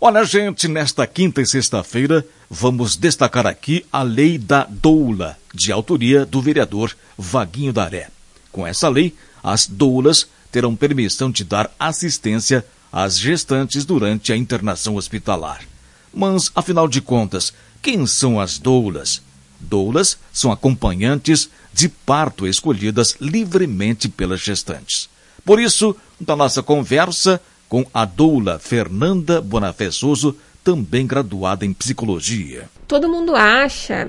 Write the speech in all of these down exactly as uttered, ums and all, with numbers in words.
Olha, gente, nesta quinta e sexta-feira vamos destacar aqui a lei da doula, de autoria do vereador Vaguinho Daré. Com essa lei, as doulas terão permissão de dar assistência às gestantes durante a internação hospitalar. Mas, afinal de contas, quem são as doulas? Doulas são acompanhantes de parto escolhidas livremente pelas gestantes. Por isso, na nossa conversa com a doula Fernanda Bonafé Souza, também graduada em psicologia. Todo mundo acha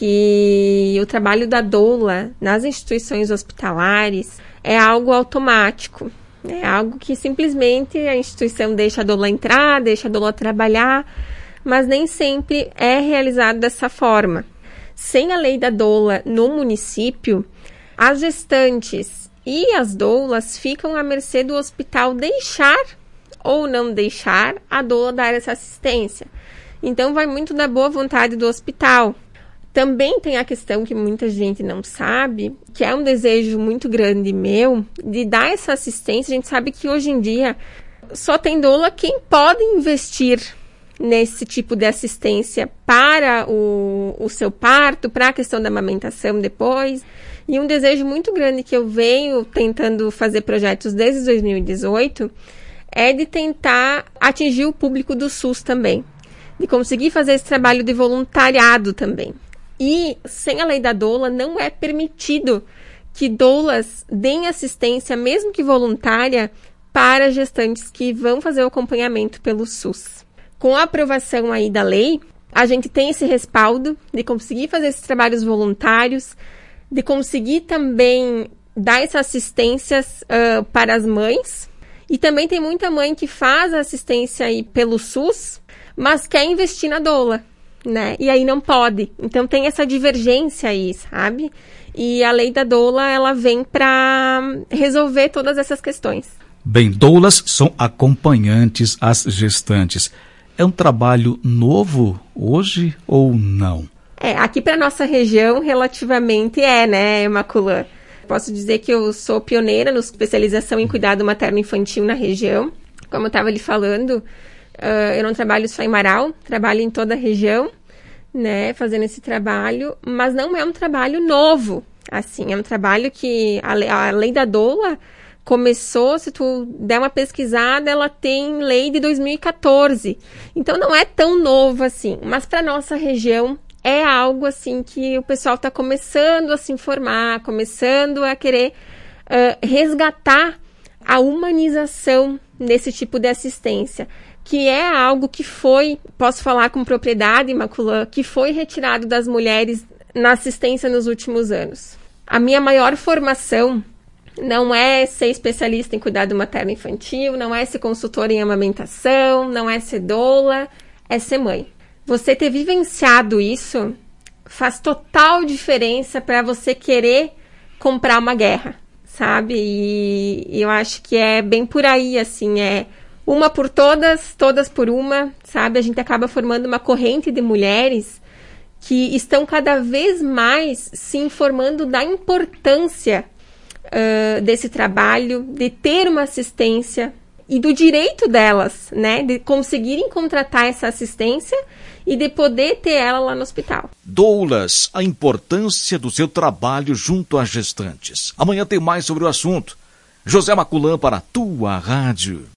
que o trabalho da doula nas instituições hospitalares é algo automático. É algo que simplesmente a instituição deixa a doula entrar, deixa a doula trabalhar, mas nem sempre é realizado dessa forma. Sem a lei da doula no município, as gestantes e as doulas ficam à mercê do hospital deixar ou não deixar a doula dar essa assistência. Então, vai muito da boa vontade do hospital. Também tem a questão que muita gente não sabe, que é um desejo muito grande meu, de dar essa assistência. A gente sabe que hoje em dia só tem doula quem pode investir nesse tipo de assistência para o, o seu parto, para a questão da amamentação depois. E um desejo muito grande que eu venho tentando fazer projetos desde dois mil e dezoito é de tentar atingir o público do SUS também, de conseguir fazer esse trabalho de voluntariado também. E sem a lei da doula não é permitido que doulas deem assistência, mesmo que voluntária, para gestantes que vão fazer o acompanhamento pelo SUS. Com a aprovação aí da lei, a gente tem esse respaldo de conseguir fazer esses trabalhos voluntários, de conseguir também dar essas assistências uh, para as mães. E também tem muita mãe que faz a assistência aí pelo SUS, mas quer investir na doula, né? E aí não pode. Então tem essa divergência aí, sabe? E a lei da doula, ela vem para resolver todas essas questões. Bem, doulas são acompanhantes às gestantes. É um trabalho novo hoje ou não? É, aqui para nossa região relativamente é, né, Imaculã? Posso dizer que eu sou pioneira na especialização em cuidado materno-infantil na região. Como eu estava lhe falando, uh, eu não trabalho só em Marau, trabalho em toda a região, né, fazendo esse trabalho, mas não é um trabalho novo, assim, é um trabalho que a lei, a lei da doula começou, se tu der uma pesquisada, ela tem lei de dois mil e catorze, então não é tão novo assim, mas para nossa região é algo assim que o pessoal está começando a se informar, começando a querer uh, resgatar a humanização nesse tipo de assistência, que é algo que foi, posso falar com propriedade, Imaculã, que foi retirado das mulheres na assistência nos últimos anos. A minha maior formação não é ser especialista em cuidado materno-infantil, não é ser consultora em amamentação, não é ser doula, é ser mãe. Você ter vivenciado isso faz total diferença para você querer comprar uma guerra, sabe? E, e eu acho que é bem por aí, assim, é uma por todas, todas por uma, sabe? A gente acaba formando uma corrente de mulheres que estão cada vez mais se informando da importância uh, desse trabalho, de ter uma assistência e do direito delas, né? De conseguirem contratar essa assistência e de poder ter ela lá no hospital. Doulas, a importância do seu trabalho junto às gestantes. Amanhã tem mais sobre o assunto. José Maculã para a tua rádio.